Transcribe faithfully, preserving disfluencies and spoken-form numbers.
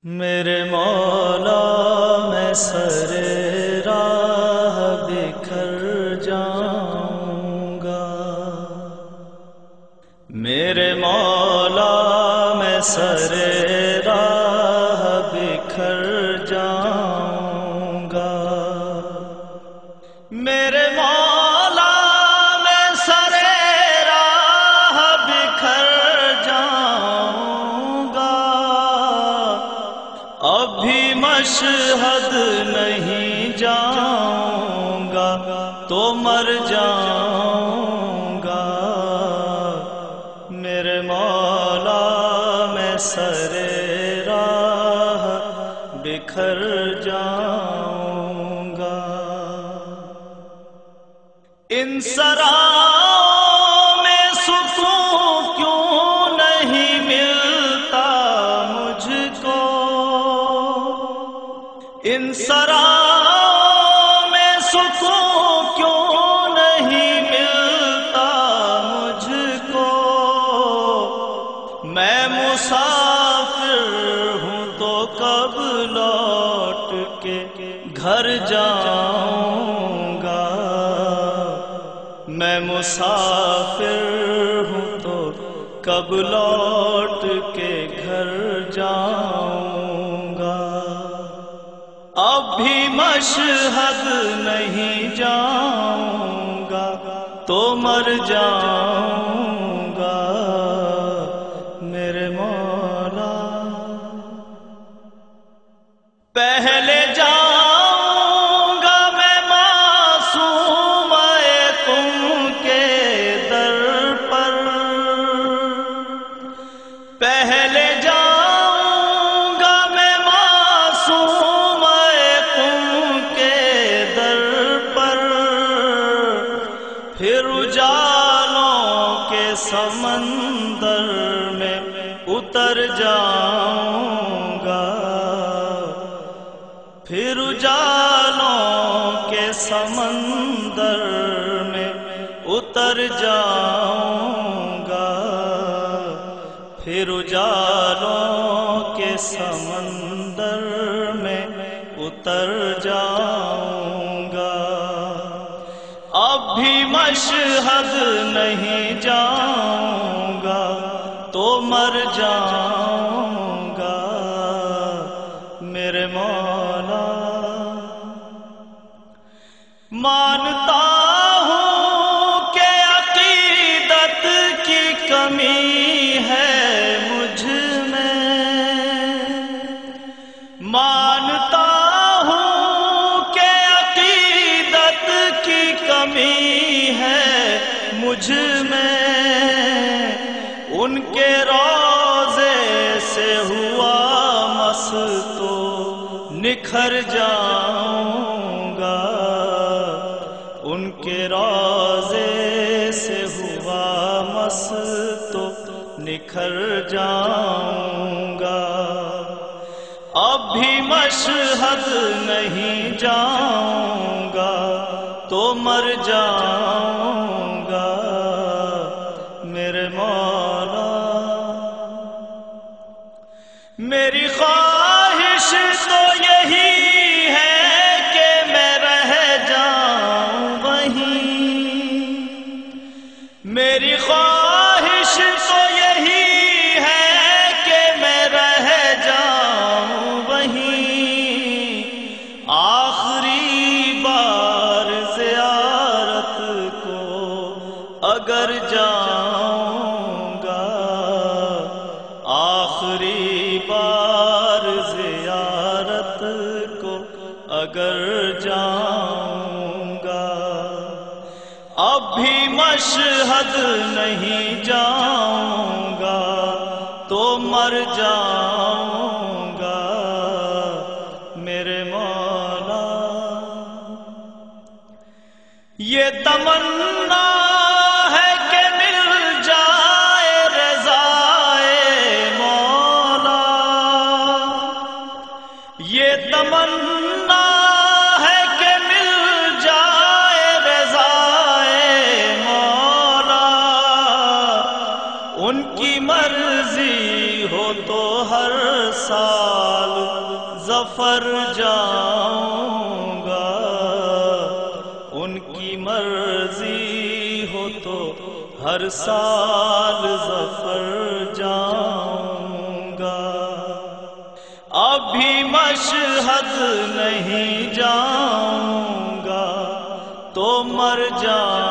میرے مولا میں سر راہ بکھر جاؤں گا، میرے مولا میں سر راہ بکھر جاؤں گا، میرے مولا میں سر راہ بکھر جاؤں گا، ابھی مشہد نہیں جاؤں گا تو مر جاؤں گا، میرے مولا میں سر راہ بکھر جاؤں گا۔ ان سراؤں میں سکون کیوں نہیں ملتا مجھ کو، ان سراؤں میں سکون کیوں نہیں ملتا مجھ کو، میں مسافر ہوں تو کب لوٹ کے گھر جاؤں گا، میں مسافر ہوں تو کب لوٹ کے گھر جاؤں گا، اب بھی مشہد نہیں جاؤں گا تو مر جاؤں گا، میرے مولا پہلے جاؤں گا میں معصوم تم کے در پر، پہلے جاؤں گا میں معصوم تم کے در پر، پھر اجالوں کے سمندر میں اتر جاؤں گا، پھر اجالوں کے سمندر میں اتر جاؤں گا، پھر اجالوں کے سمندر میں اتر جاؤں گا، اب بھی مشہد نہیں جاؤں گا تو مر جاؤں گا، میرے مولا مانتا ہوں کہ عقیدت کی کمی ہے مجھ میں، مانتا ہوں کہ عقیدت کی کمی ہے مجھ میں، ان کے روضے سے ہوا مس تو نکھر جاؤں گا، ان کے روضے سے ہوا مس تو نکھر جاؤں گا، اب بھی مشہد نہیں جاؤں گا تو مر جاؤں گا، میرے مولا میری خواہش تو یہی ہے کہ میں رہ جاؤں وہیں، میری خواہش تو یہی ہے کہ میں رہ جاؤں وہیں، آخری بار زیارت کو اگر جاؤں گا، آخری بار زیارت کو اگر جاؤں گا، اب بھی مشہد نہیں جاؤں گا تو مر جاؤں گا، میرے مولا یہ تمنا ہے کہ مل جائے رضائے مولا، یہ تمنا ہے کہ مل جائے رضائے مولا، ان کی مرضی ہو تو ہر سال ظفر جاؤں گا، ان کی مرضی ہو تو ہر سال ظفر جاؤں گا۔ ابھی مشہد نہیں جاؤں گا تو مر جاؤں